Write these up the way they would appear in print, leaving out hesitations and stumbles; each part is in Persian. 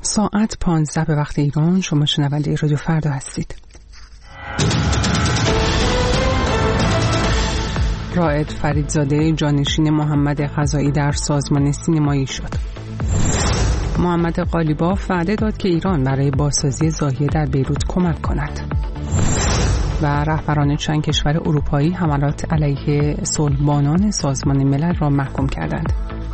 ساعت 15 به وقت ایران. شما شنونده رادیو فردا هستید. رائد فریدزاده جانشین محمد خزائی در سازمان سینمایی شد. محمد قالیباف وعده داد که ایران برای بازسازی زاهیه در بیروت کمک کند. و رهبران چند کشور اروپایی حملات علیه صلحبانان سازمان ملل را محکوم کردند.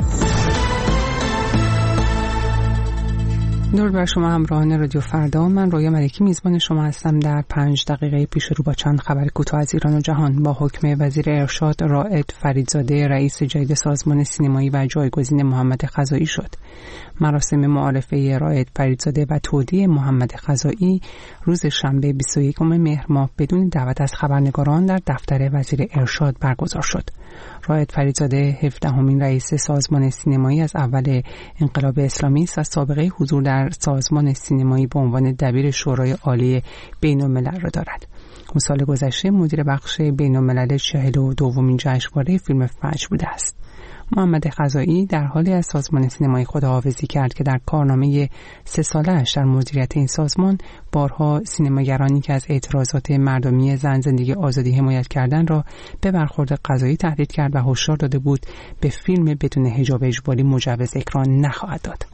درود بر شما همراهان رادیو فردا. من رویا ملکی میزبان شما هستم. در 5 دقیقه پیش رو با چند خبر کوتاه از ایران و جهان. با حکم وزیر ارشاد رائد فریدزاده رئیس جدید سازمان سینمایی و جایگزین محمد خزائی شد. مراسم معارفه رائد فریدزاده و تودیع محمد خزائی روز شنبه 21 مهر ماه بدون دعوت از خبرنگاران در دفتر وزیر ارشاد برگزار شد. رائد فریدزاده 17مین رئیس سازمان سینمایی از اول انقلاب اسلامی است و سابقه حضور در سازمان سینمایی به عنوان دبیر شورای عالی بین‌الملل را دارد. او سال گذشته مدیر بخش بین‌الملل 42مین جشنواره فیلم فجر بوده است. محمد خزائی در حالی از سازمان سینمایی خداحافظی کرد که در کارنامه 3 ساله‌اش در مدیریت این سازمان بارها سینماگرانی که از اعتراضات مردمی زن زندگی آزادی حمایت کردن را به برخورد قضایی تهدید کرد و هشدار داده بود به فیلم بدون حجاب اجباری مجوز اکران نخواهد داد.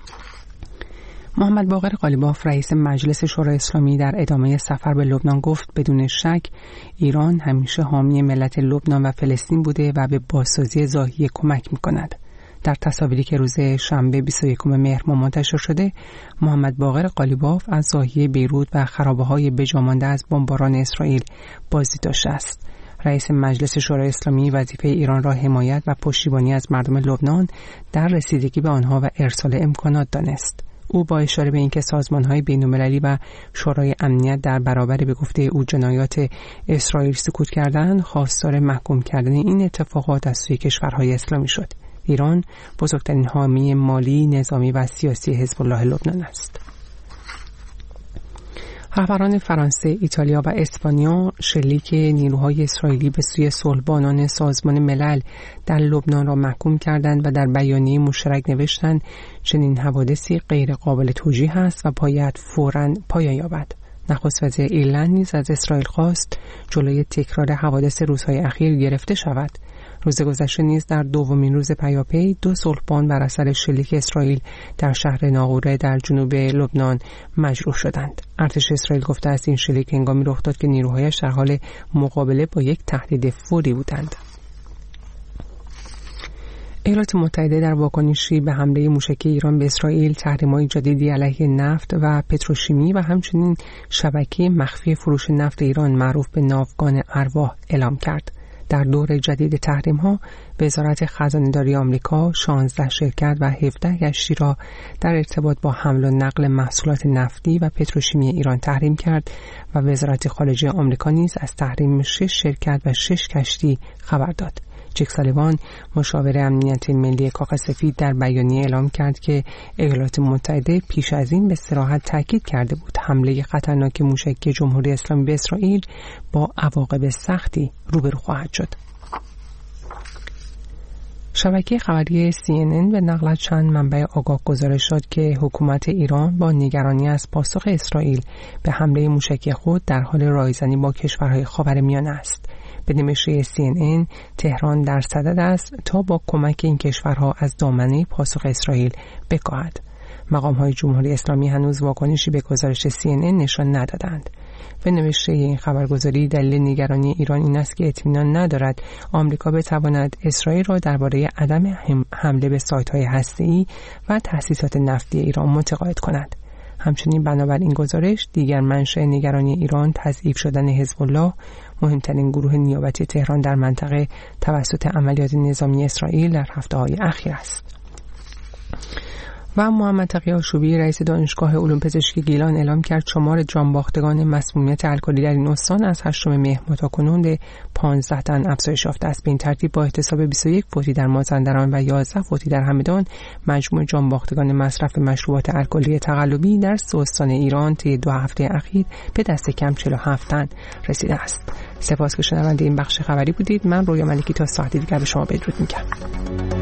محمد باقر قالیباف رئیس مجلس شورای اسلامی در ادامه سفر به لبنان گفت بدون شک ایران همیشه حامی ملت لبنان و فلسطین بوده و به بازسازی زاهیه کمک می‌کند. در تصاویری که روز شنبه 21 مهر ماه منتشر شده، محمد باقر قالیباف از زاهیه بیروت و خرابه‌های بجامانده از بمباران اسرائیل بازدید است. رئیس مجلس شورای اسلامی وظیفه ایران را حمایت و پشتیبانی از مردم لبنان در رسیدگی به آنها و ارسال امکانات دانست. او با اشاره به اینکه سازمان‌های بین‌المللی و شورای امنیت در برابر به گفته او جنایات اسرائیل سکوت کردند، خواستار محکوم کردن این اتفاقات از سوی کشورهای اسلامی شد. ایران بزرگترین حامی مالی، نظامی و سیاسی حزب الله لبنان است. رهبران فرانسه، ایتالیا و اسپانیا شلیک نیروهای اسرائیلی به سوی صلحبانان سازمان ملل در لبنان را محکوم کردند و در بیانیه مشترک نوشتند چنین حوادثی غیر قابل توجیه است و باید فوراً پایان یابد. نخست وزیر ایرلند نیز از اسرائیل خواست جلوی تکرار حوادث روزهای اخیر گرفته شود. روز گذشته نیز در دومین روز پیاپی 2 صلحبان بر اثر شلیک اسرائیل در شهر ناقوره در جنوب لبنان مجروح شدند. ارتش اسرائیل گفته است این شلیک هنگامی رخ داد که نیروهایش در حال مقابله با یک تهدید فوری بودند. ایالات متحده در واکنشی به حمله موشکی ایران به اسرائیل تحریم‌های جدیدی علیه نفت و پتروشیمی و همچنین شبکه مخفی فروش نفت ایران معروف به ناوگان ارواح اعلام کرد. در دور جدید تحریم‌ها وزارت خزانه‌داری آمریکا 16 شرکت و 17 کشتی را در ارتباط با حمل و نقل محصولات نفتی و پتروشیمی ایران تحریم کرد و وزارت خارجه آمریکا نیز از تحریم 6 شرکت و 6 کشتی خبر داد. جک سالیوان مشاور امنیت ملی کاخ سفید در بیانیه اعلام کرد که ایالات متحده پیش از این به صراحت تاکید کرده بود حمله خطرناک موشکی جمهوری اسلامی به اسرائیل با عواقب سختی روبرو خواهد شد. شبکه خبری CNN به نقل از چند منبع آگاه گزارش داد که حکومت ایران با نگرانی از پاسخ اسرائیل به حمله موشکی خود در حال رایزنی با کشورهای خاورمیانه است. به نمایشه CNN تهران در صدد است تا با کمک این کشورها از دامنه پاسخ اسرائیل بکاهد. مقام‌های جمهوری اسلامی هنوز واکنشی به گزارش CNN نشان ندادند. به نوشته این خبرگزاری دلیل نگرانی ایران این است که اطمینان ندارد آمریکا بتواند اسرائیل را درباره عدم حمله به سایت‌های هسته‌ای و تأسیسات نفتی ایران متقاعد کند. همچنین بنابر این گزارش دیگر منشأ نگرانی ایران تضعیف شدن حزب الله، مهمترین گروه نیابتی تهران در منطقه توسط عملیات نظامی اسرائیل در هفته‌های اخیر است. و محمد تقی آشوبی رئیس دانشگاه علوم پزشکی گیلان اعلام کرد شمار جانباختگان مسمومیت الکلی در این استان از 8 مهر متاکنون به 15 تن افزایش یافته است. به این ترتیب با احتساب 21 فوتی در مازندران و 11 فوتی در همدان مجموع جانباختگان مصرف مشروبات الکلی تقلبی در 3 استان ایران طی 2 هفته اخیر به دست کم 47 تن رسیده است. سپاس که شنونده این بخش خبری بودید. من رویا ملکی تا ساعت دیگر به شما بدرود میگم.